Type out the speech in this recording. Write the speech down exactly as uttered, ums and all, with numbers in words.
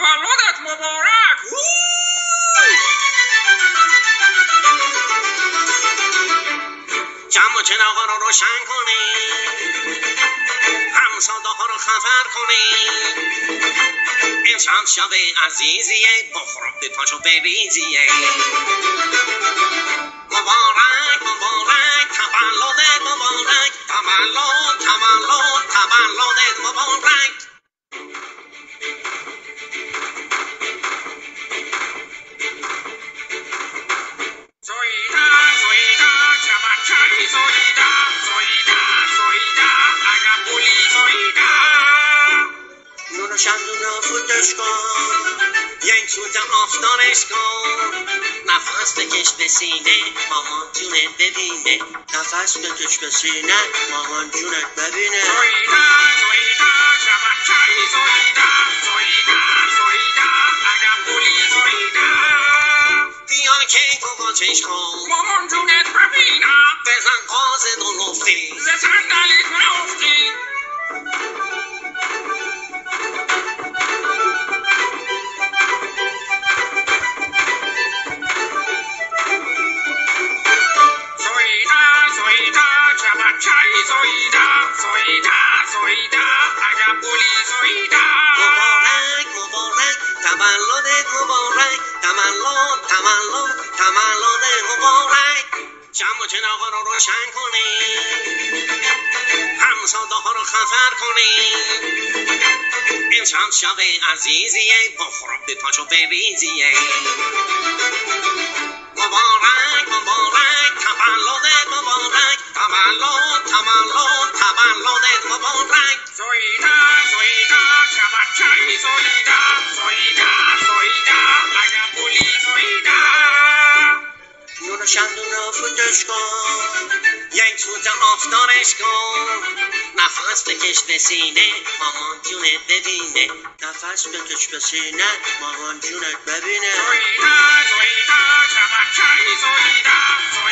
تولدت مبارک. جمع چراغا رو روشن کنید، همساده ها رو خبر کنید، امشب شب عزیزیه، بخور به پاشو بریزیه. مبارک مبارک تولدت مبارک، تولد تولد تولدت مبارک. زویدا زویدا چبچه‌ای زویدا، زویدا زویدا اگر بولی زویدا. نور شمدون رو فوتش کن، یک سوت آفتانش کن، نفس بکش به سینه مامان جونت ببینه، نفس بکش به سینه مامان جونت ببینه. زویدا زویدا چبچه‌ای زویدا، زویدا زویدا اگر بولی زویدا. بیا که تو قاچش کن، مامان جونت ببینم، بزن قاز دو نفتی، ز صندلیت نافتی. چبچه‌ای زویدا، زویدا زویدا اگر بولی زویدا. مبارک مبارک تولدت مبارک، تولد تولد تولدت مبارک. شمع و چراغا رو روشن کنید، همساده ها رو خبر کنید، امشب شب عزیزیه، بخور به پاشو بریزیه. مبارک مبارک تولدت مبارک، تولد تولد تولدت مبارک. زویدا زویدا چبچه‌ای زویدا، زویدا زویدا اگر بولی زویدا. نور شمدون رو فوتش کن، یک سوت آفتانش کن، نفس بکش به سینه مامان جونت ببینه، نفس بکش به سینه مامان جونت ببینه. زویدا زویدا چبچه‌ای زویدا،